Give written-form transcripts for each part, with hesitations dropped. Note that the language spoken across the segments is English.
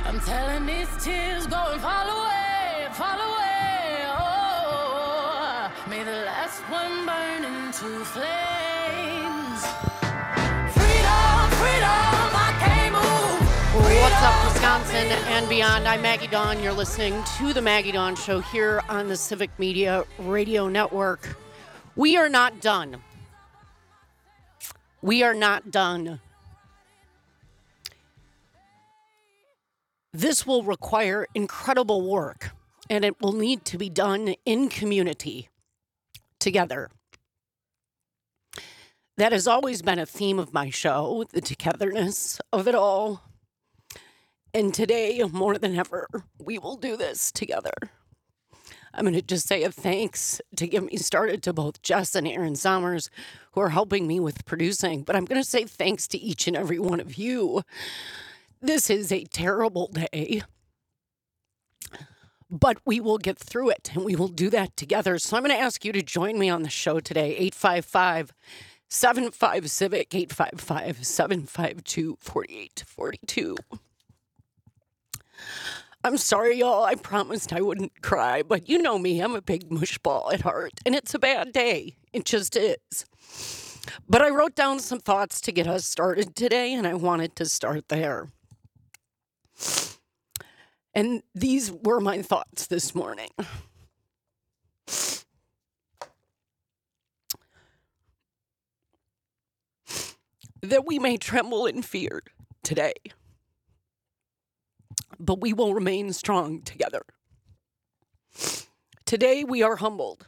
I'm telling these tears go and fall away, fall away. Oh, may the last one burn into flames. Freedom, freedom, I can't move. Freedom, What's up, Wisconsin and beyond? I'm Maggie Dawn. You're listening to The Maggie Dawn Show here on the Civic Media Radio Network. We are not done. We are not done. This will require incredible work, and it will need to be done in community, together. That has always been a theme of my show, the togetherness of it all. And today, more than ever, we will do this together. I'm going to just say a thanks to get me started to both Jess and Aaron Sommers, who are helping me with producing. But I'm going to say thanks to each and every one of you. This is a terrible day, but we will get through it, and we will do that together. So I'm going to ask you to join me on the show today, 855-75-CIVIC, 855-752-4842. I'm sorry, y'all. I promised I wouldn't cry, but you know me. I'm a big mushball at heart, and it's a bad day. It just is. But I wrote down some thoughts to get us started today, and I wanted to start there. And these were my thoughts this morning. That we may tremble in fear today, but we will remain strong together. Today we are humbled,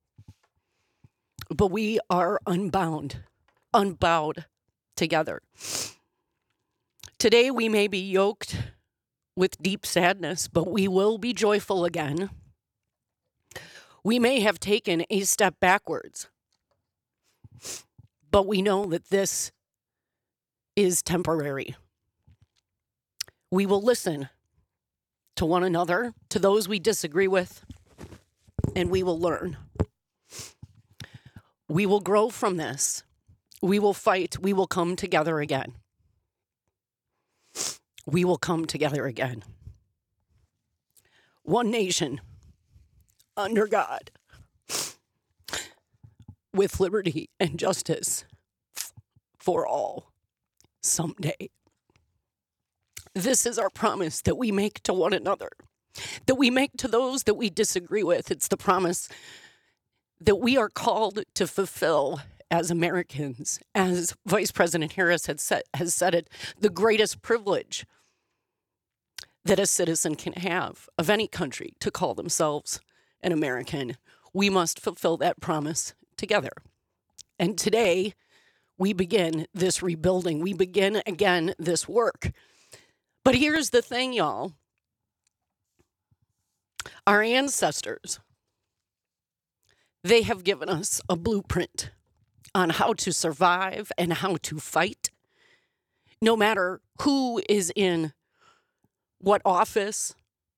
but we are unbowed together. Today we may be yoked with deep sadness, but we will be joyful again. We may have taken a step backwards, but we know that this is temporary. We will listen to one another, to those we disagree with, and we will learn. We will grow from this. We will fight. We will come together again. We will come together again. One nation, under God, with liberty and justice for all, someday. This is our promise that we make to one another, that we make to those that we disagree with. It's the promise that we are called to fulfill as Americans. As Vice President Harris has said it, the greatest privilege that a citizen can have of any country to call themselves an American. We must fulfill that promise together. And today, we begin this rebuilding. We begin again this work. But here's the thing, y'all. Our ancestors, they have given us a blueprint on how to survive and how to fight, no matter who is in what office.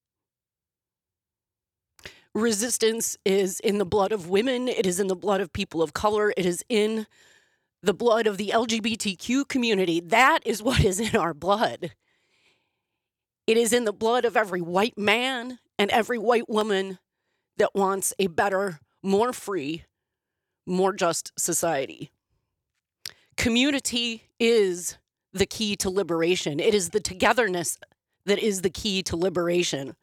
Resistance is in the blood of women. It is in the blood of people of color. It is in the blood of the LGBTQ community. That is what is in our blood. It is in the blood of every white man and every white woman that wants a better, more free, more just society. Community is the key to liberation. It is the togetherness that is the key to liberation.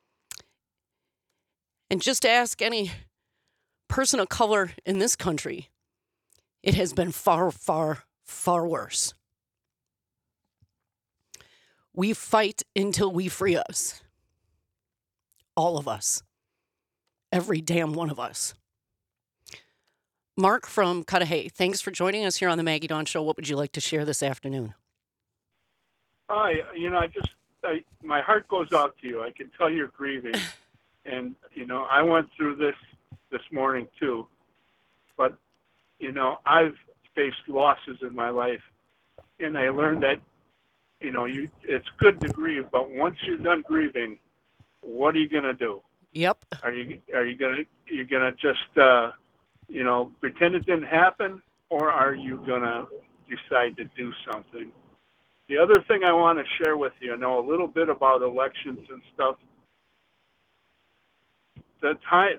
And just ask any person of color in this country, it has been far, far, far worse. We fight until we free us. All of us. Every damn one of us. Mark from Cudahy, thanks for joining us here on the Maggie Dawn Show. What would you like to share this afternoon? Hi, my heart goes out to you. I can tell you're grieving. And, I went through this morning too. But, I've faced losses in my life. And I learned that, it's good to grieve, but once you're done grieving, what are you going to do? Yep. Are you gonna just pretend it didn't happen, or are you gonna decide to do something? The other thing I want to share with you, I know a little bit about elections and stuff. The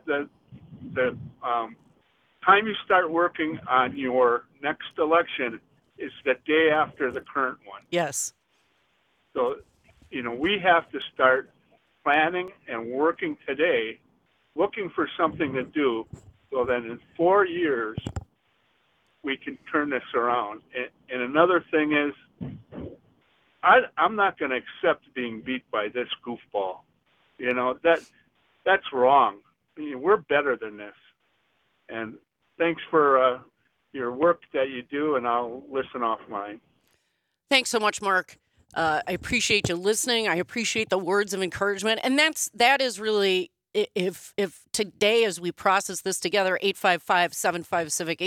time you start working on your next election is the day after the current one. Yes. So, we have to start planning and working today, looking for something to do, so that in 4 years we can turn this around. And another thing is, I'm not going to accept being beat by this goofball. That's wrong. We're better than this. And thanks for your work that you do, and I'll listen offline. Thanks so much, Mark. I appreciate you listening. I appreciate the words of encouragement. And that is really, if today, as we process this together, 855-75-CIVIC,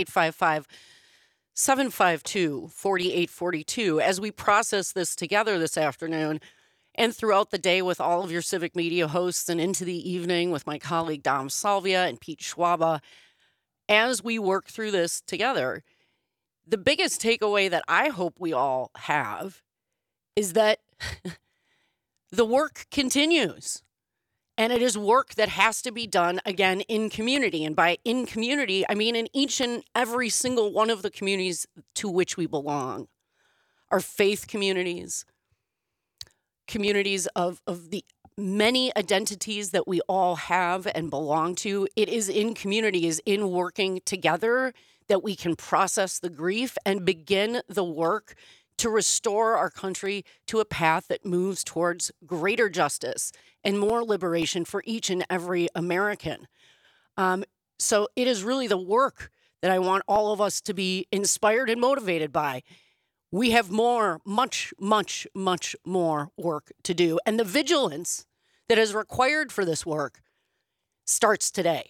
855-752-4842, as we process this together this afternoon and throughout the day with all of your Civic Media hosts and into the evening with my colleague Dom Salvia and Pete Schwaba, as we work through this together, the biggest takeaway that I hope we all have is that the work continues. And it is work that has to be done, again, in community. And by in community, I mean in each and every single one of the communities to which we belong. Our faith communities, communities of the many identities that we all have and belong to. It is in community, is in working together that we can process the grief and begin the work to restore our country to a path that moves towards greater justice and more liberation for each and every American. So it is really the work that I want all of us to be inspired and motivated by. We have much, much, much more work to do. And the vigilance that is required for this work starts today.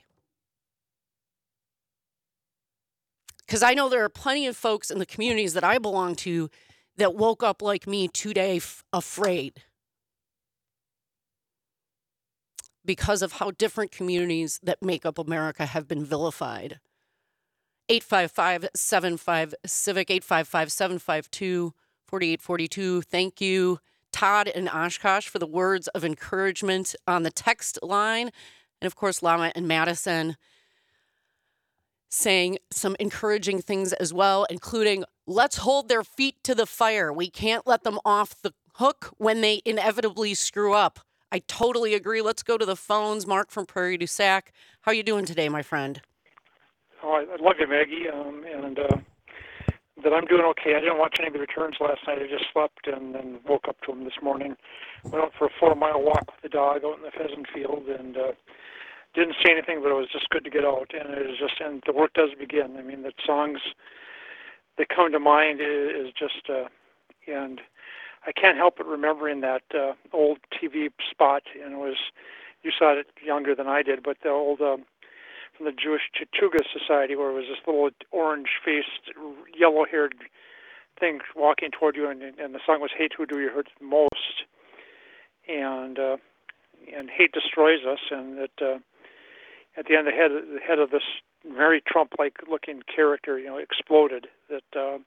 Because I know there are plenty of folks in the communities that I belong to that woke up like me today afraid because of how different communities that make up America have been vilified. 855-75-CIVIC, 855-752-4842. Thank you, Todd and Oshkosh, for the words of encouragement on the text line. And of course, Lama and Madison saying some encouraging things as well, including, let's hold their feet to the fire. We can't let them off the hook when they inevitably screw up. I totally agree. Let's go to the phones. Mark from Prairie du Sac. How are you doing today, my friend? Oh, I love you, Maggie, and that I'm doing okay. I didn't watch any of the returns last night. I just slept and then woke up to them this morning. Went out for a 4-mile walk with the dog out in the pheasant field, and didn't say anything, but it was just good to get out. And it was just, and the work does begin. I mean, the songs that come to mind is just, and I can't help but remembering that old TV spot, and it was, you saw it younger than I did, but the old, from the Jewish Chachuga Society, where it was this little orange-faced, yellow-haired thing walking toward you, and the song was "Hate Who Do You Hurt Most," and hate destroys us, and that at the end, the head of this very Trump-like looking character, exploded. That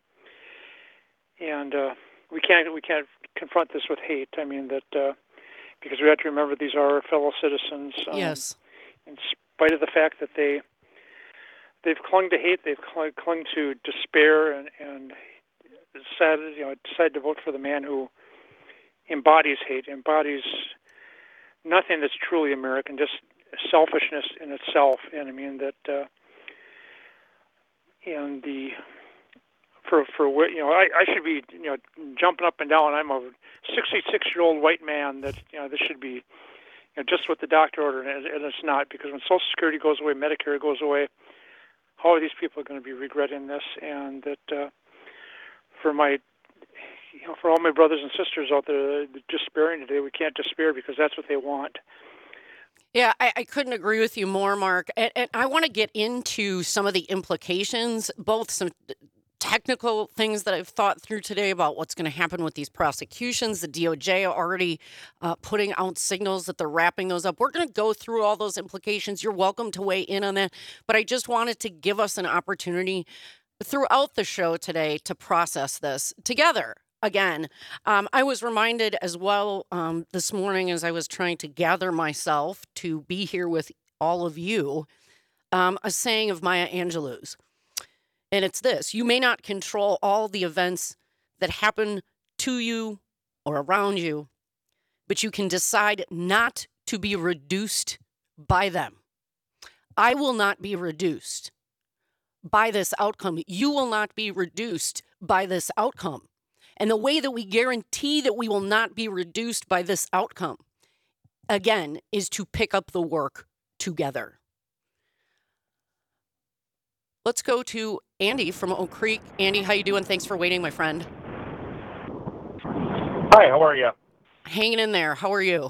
we can't confront this with hate. I mean that because we have to remember these are our fellow citizens. Yes. In spite of the fact that they've clung to hate, they've clung to despair, and decided to vote for the man who embodies hate, embodies nothing that's truly American, just selfishness in itself. And I mean that, and the for I should be jumping up and down. I'm a 66-year-old white man that this should be just what the doctor ordered, and it's not, because when Social Security goes away, Medicare goes away, how are these people going to be regretting this? And that for all my brothers and sisters out there despairing today, we can't despair, because that's what they want. Yeah, I couldn't agree with you more, Mark. And I want to get into some of the implications, both some technical things that I've thought through today about what's going to happen with these prosecutions. The DOJ are already putting out signals that they're wrapping those up. We're going to go through all those implications. You're welcome to weigh in on that. But I just wanted to give us an opportunity throughout the show today to process this together. again. I was reminded as well this morning as I was trying to gather myself to be here with all of you, a saying of Maya Angelou's. And it's this: you may not control all the events that happen to you or around you, but you can decide not to be reduced by them. I will not be reduced by this outcome. You will not be reduced by this outcome. And the way that we guarantee that we will not be reduced by this outcome, again, is to pick up the work together. Let's go to Andy from Oak Creek. Andy, how you doing? Thanks for waiting, my friend. Hi, how are you? Hanging in there. How are you?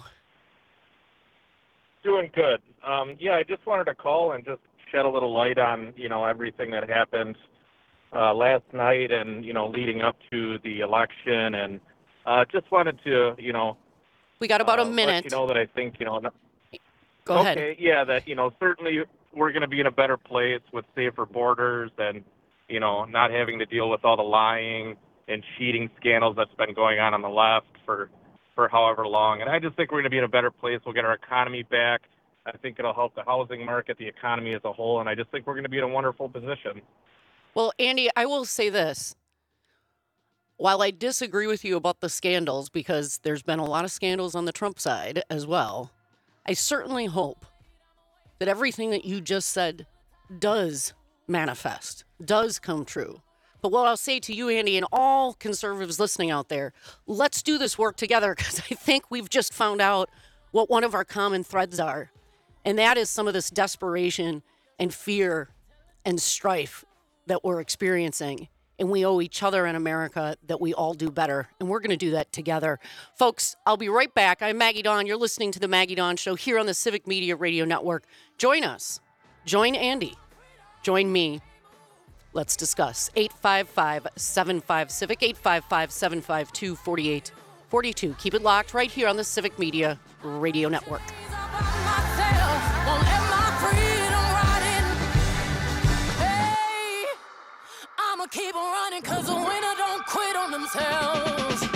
Doing good. I just wanted to call and just shed a little light on, everything that happened last night and, leading up to the election. And just wanted to, we got about a minute. let you know that I think, Go ahead. Okay, yeah, that, certainly we're going to be in a better place with safer borders and, not having to deal with all the lying and cheating scandals that's been going on the left for however long. And I just think we're going to be in a better place. We'll get our economy back. I think it'll help the housing market, the economy as a whole, and I just think we're going to be in a wonderful position. Well, Andy, I will say this. While I disagree with you about the scandals, because there's been a lot of scandals on the Trump side as well, I certainly hope that everything that you just said does manifest, does come true. But what I'll say to you, Andy, and all conservatives listening out there, let's do this work together, because I think we've just found out what one of our common threads are. And that is some of this desperation and fear and strife that we're experiencing. And we owe each other in America that we all do better. And we're going to do that together. Folks, I'll be right back. I'm Maggie Dawn. You're listening to The Maggie Dawn Show here on the Civic Media Radio Network. Join us. Join Andy. Join me. Let's discuss. 855-75-CIVIC, 855-752-4842. Keep it locked right here on the Civic Media Radio Network. I'ma keep on running, cause the winner don't quit on themselves.